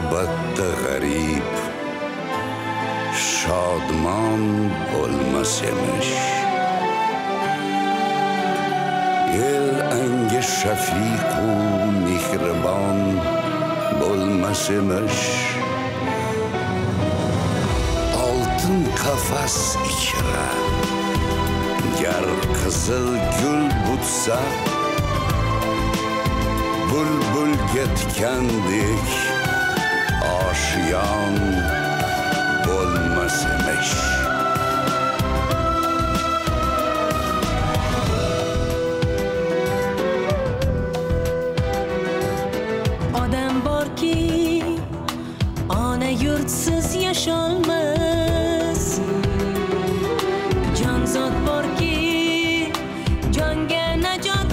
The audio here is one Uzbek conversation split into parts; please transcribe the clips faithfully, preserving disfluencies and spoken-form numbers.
g'urbatda g'arib shodmon bo'lmas emish. El anga shafiq u mehribon bo'lmas emish. Oltin qafas ichra gar qizil gul butsa, bulbulga tikandek oshiyon bo'lmas emish. Odam borki ona yurtsiz yasholmas, jonzot borki jonga najot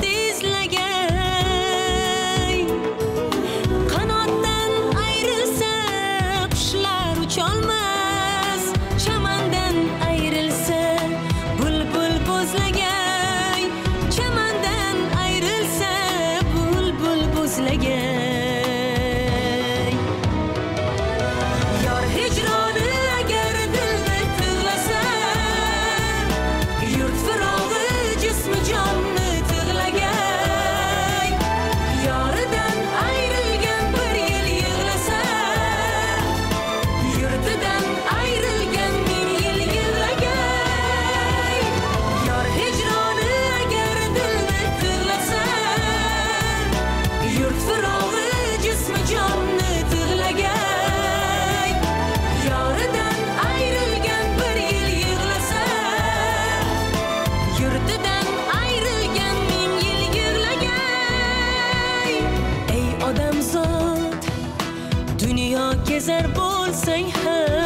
izlagay. Qanotdan ayrilsa qushlar ucholmas, chamandan ayrilsa bulbul bo'zlagay. Chamandan ayrilsa bulbul bo'zlagay. Gezar bo'lsang ham